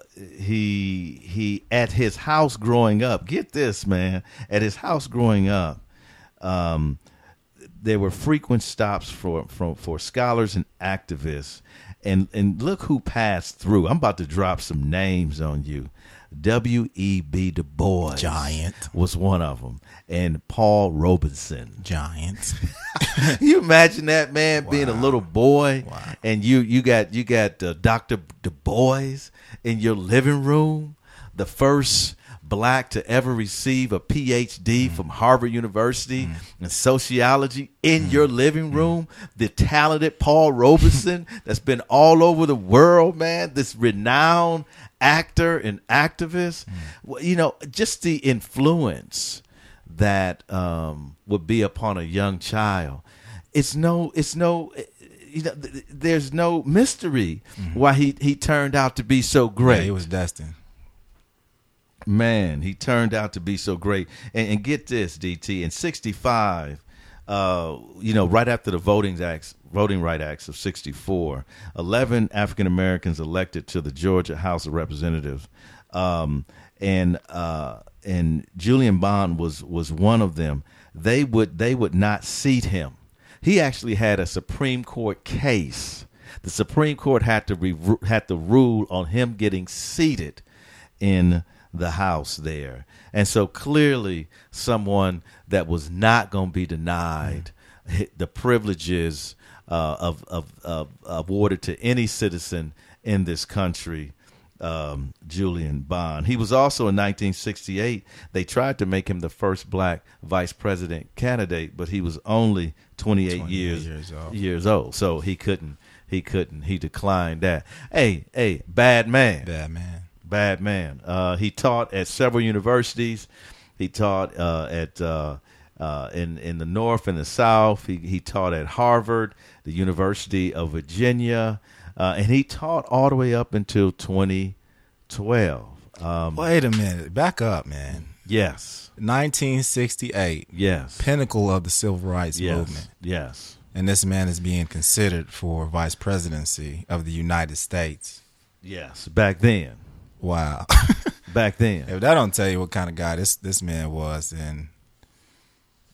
he he at his house growing up, get this, man, at his house growing up, um, there were frequent stops for, for, for scholars and activists. And, and look who passed through. I'm about to drop some names on you. W E B Du Bois. Giant. Was one of them. And Paul Robeson. Giant. You imagine that, man, wow. being a little boy, wow. and you you got you got uh, Doctor Du Bois in your living room, the first black to ever receive a P H D mm. from Harvard University mm. in sociology in mm. your living room, mm. the talented Paul Robeson that's been all over the world, man, this renowned actor and activist. Mm. You know, just the influence that um, would be upon a young child. It's no, it's no, you know, there's no mystery mm-hmm. why he, he turned out to be so great. Yeah, he was destined. Man, he turned out to be so great. And, and get this, D T, in sixty-five, uh, you know, right after the Voting Acts, Voting Right Acts of sixty-four, eleven African Americans elected to the Georgia House of Representatives, um, and uh, and Julian Bond was was one of them. They would they would not seat him. He actually had a Supreme Court case. The Supreme Court had to re- had to rule on him getting seated in the House there. And so clearly someone that was not going to be denied mm. the privileges uh, of, of, of awarded to any citizen in this country, um, Julian Bond. He was also in nineteen sixty-eight, they tried to make him the first black vice president candidate, but he was only twenty-eight years, years old. years old. So he couldn't, he couldn't, he declined that. Hey, hey, bad man. Bad man. Bad man. Uh, he taught at several universities. He taught uh, at uh, uh, in in the North and the South. He he taught at Harvard, the University of Virginia, uh, and he taught all the way up until twenty twelve. Um, Wait a minute. Back up, man. Yes. nineteen sixty-eight. Yes. Pinnacle of the civil rights yes. movement. Yes. And this man is being considered for vice presidency of the United States. Yes. Back then. Wow. Back then. If that don't tell you what kind of guy this, this man was, then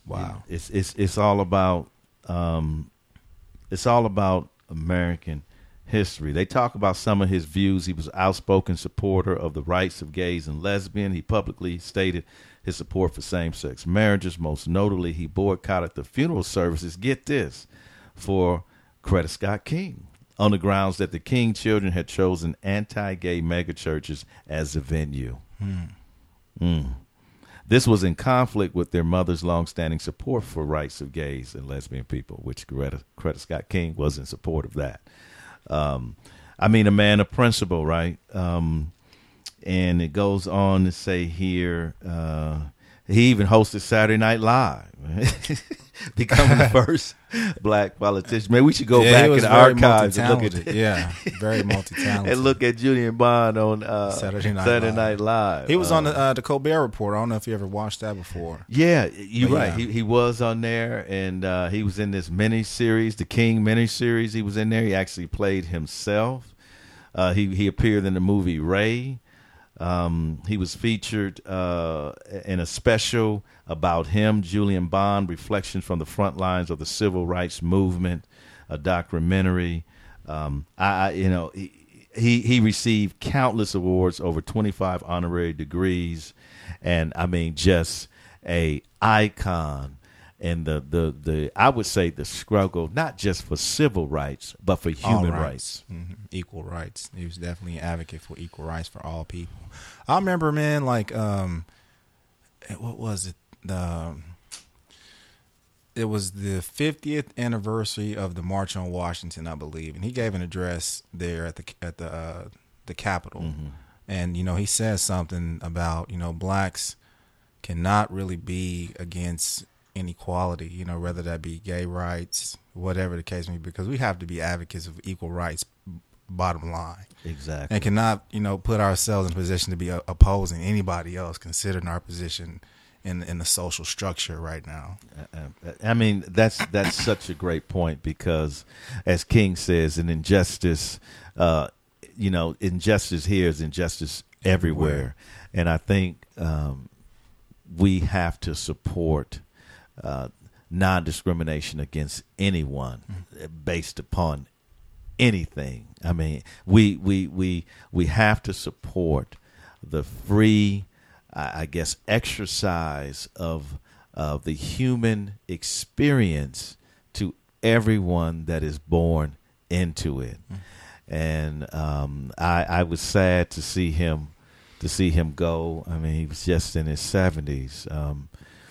Wow. It's it's it's all about um, it's all about American history. They talk about some of his views. He was an outspoken supporter of the rights of gays and lesbians. He publicly stated his support for same-sex marriages. Most notably, he boycotted the funeral services, get this, for Coretta Scott King, on the grounds that the King children had chosen anti-gay megachurches as the venue. Hmm. Mm. This was in conflict with their mother's longstanding support for rights of gays and lesbian people, which Coretta, Coretta Scott King was in support of that. Um, I mean, a man of principle, right? Um, and it goes on to say here, uh, he even hosted Saturday Night Live, becoming the first black politician. Man, we should go Yeah, back he in was the very archives and look at multi-talented. Yeah, very multi-talented. and look at Julian Bond on uh, Saturday Night Saturday Live. Night Live. He was Uh, on the uh, the Colbert Report. I don't know if you ever watched that before. Yeah, you're But right. yeah. He he was on there, and uh, he was in this mini series, the King mini series. He was in there. He actually played himself. Uh, he he appeared in the movie Ray. Um, he was featured uh, in a special about him, Julian Bond, Reflections from the Front Lines of the Civil Rights Movement, a documentary. Um, I, I you know he, he he received countless awards, over twenty-five honorary degrees, and I mean just a icon in the the the I would say the struggle, not just for civil rights but for human All rights. hmm Equal rights. He was definitely an advocate for equal rights for all people. I remember, man, like um, what was it? The it was the fiftieth anniversary of the March on Washington, I believe, and he gave an address there at the at the uh, the Capitol, Mm-hmm. and you know he said something about you know blacks cannot really be against inequality, you know, whether that be gay rights, whatever the case may be, because we have to be advocates of equal rights, bottom line, Exactly. and cannot, you know, put ourselves in a position to be uh, opposing anybody else, considering our position in in the social structure right now. Uh, I mean, that's that's such a great point, because, as King says, an injustice, uh, you know, injustice here is injustice everywhere, Everywhere. and I think um, we have to support uh, non-discrimination against anyone based upon anything. I mean, we we we we have to support the free, I I guess, exercise of of the human experience to everyone that is born into it. And um, I, I was sad to see him to see him go. I mean, he was just in his seventies, um,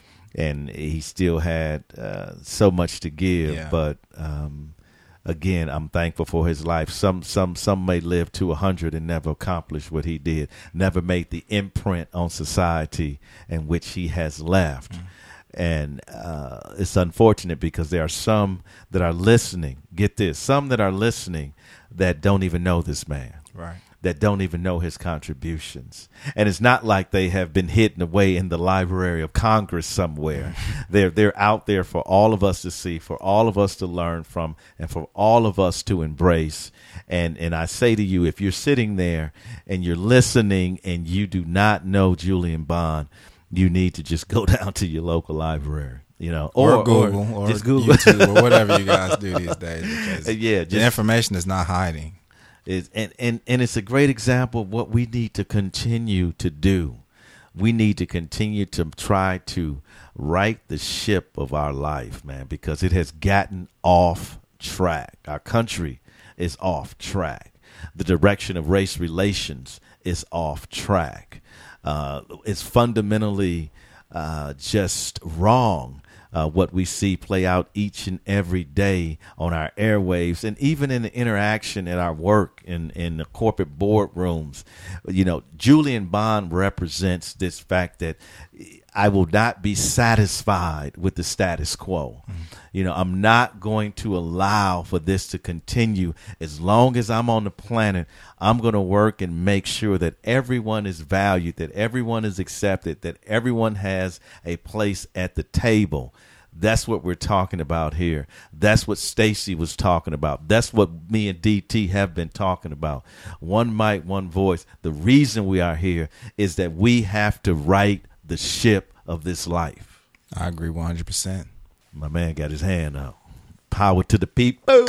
and he still had uh, so much to give. Yeah. But um, again, I'm thankful for his life. Some some some may live to a hundred and never accomplish what he did, never made the imprint on society in which he has left. Mm. And uh, it's unfortunate, because there are some that are listening. Get this, some that are listening that don't even know this man. Right. That don't even know his contributions. And it's not like they have been hidden away in the Library of Congress somewhere. they're they're out there for all of us to see, for all of us to learn from, and for all of us to embrace. And and I say to you, if you're sitting there and you're listening and you do not know Julian Bond, you need to just go down to your local library. You know, Or, or, Google, or, just Google, YouTube, or whatever you guys do these days. Because yeah, the just information is not hiding. Is and, and, and it's a great example of what we need to continue to do. We need to continue to try to right the ship of our life, man, because it has gotten off track. Our country is off track. The direction of race relations is off track. Uh, it's fundamentally uh, just wrong. Uh, what we see play out each and every day on our airwaves, and even in the interaction at our work, in, in the corporate boardrooms. You know, Julian Bond represents this fact that I will not be satisfied with the status quo. Mm-hmm. You know, I'm not going to allow for this to continue. As long as I'm on the planet, I'm going to work and make sure that everyone is valued, that everyone is accepted, that everyone has a place at the table. That's what we're talking about here. That's what Stacy was talking about. That's what me and D T have been talking about. One mic, one voice. The reason we are here is that we have to right the ship of this life. I agree one hundred percent. My man got his hand up. Power to the people.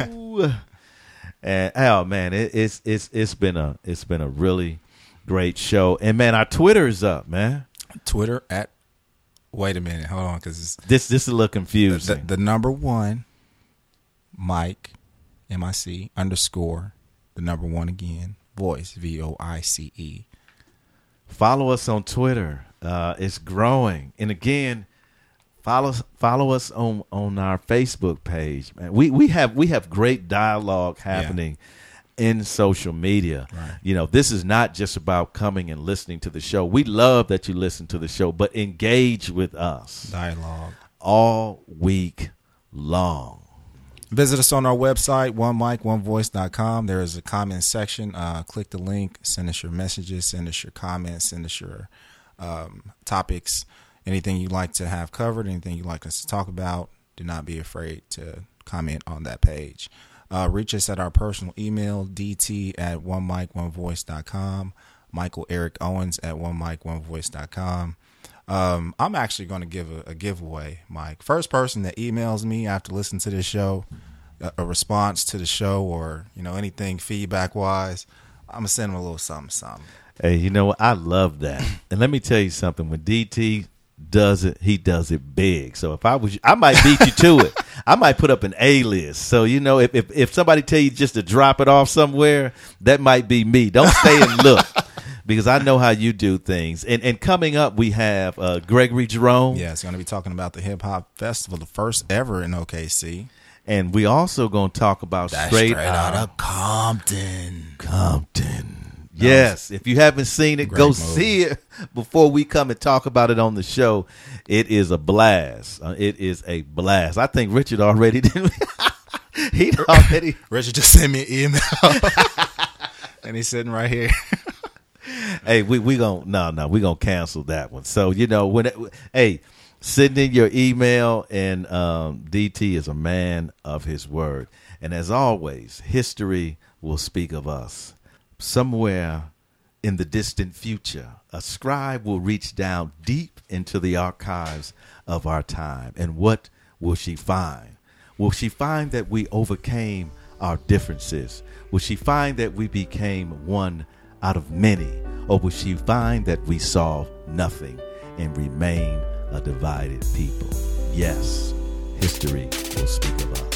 And oh man, it, it's it's it's been a it's been a really great show. And man, our Twitter is up, man. Twitter at wait a minute, hold on, because this this is a little confusing. The, the, the number one, Mike, M I C underscore the number one again, voice V O I C E. Follow us on Twitter. Uh, it's growing, and again, follow follow us on, on our Facebook page. Man, we we have we have great dialogue happening yeah. in social media. Right. You know, this is not just about coming and listening to the show. We love that you listen to the show, but engage with us. Dialogue all week long. Visit us on our website, one mic one voice dot com. There is a comment section. Uh, click the link. Send us your messages. Send us your comments. Send us your um, topics. Anything you'd like to have covered, anything you'd like us to talk about, do not be afraid to comment on that page. Uh, reach us at our personal email, dt at one mic one voice dot com, Michael Eric Owens at one mic one voice dot com. Um, I'm actually going to give a, a giveaway, Mike. First person that emails me after listening to this show, a, a response to the show or, you know, anything feedback-wise, I'm going to send them a little something, something. Hey, you know what? I love that. And let me tell you something. When D T does it, he does it big. So if I was, I might beat you to it. I might put up an A-list. So, you know, if, if if somebody tell you just to drop it off somewhere, that might be me. Don't stay and look because I know how you do things. And and coming up, we have uh, Gregory Jerome. Yeah, it's going to be talking about the Hip Hop Festival, the first ever in O K C. And we also going to talk about That's straight, straight out of Compton. Compton. Yes, if you haven't seen it, go movie. see it before we come and talk about it on the show. It is a blast. Uh, it is a blast. I think Richard already did. he already. Richard just sent me an email, and he's sitting right here. Hey, we we gonna no no we gonna cancel that one. So you know when it, hey, send in your email, and um, D T is a man of his word, and as always, history will speak of us. Somewhere in the distant future, a scribe will reach down deep into the archives of our time. And what will she find? Will she find that we overcame our differences? Will she find that we became one out of many? Or will she find that we solved nothing and remain a divided people? Yes, history will speak of us.